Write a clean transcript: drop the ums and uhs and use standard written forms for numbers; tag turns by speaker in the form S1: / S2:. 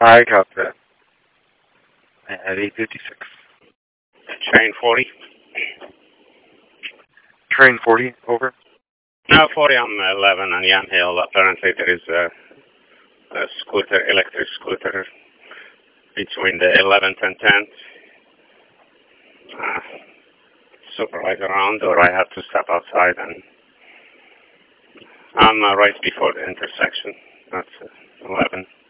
S1: I got that at 8:56.
S2: Train 40.
S1: Train 40, over.
S2: No, 40 on 11 on Yam Hill. Apparently there is a scooter, electric scooter, between the 11th and 10th. Supervise around, or I have to step outside, and I'm right before the intersection. That's 11.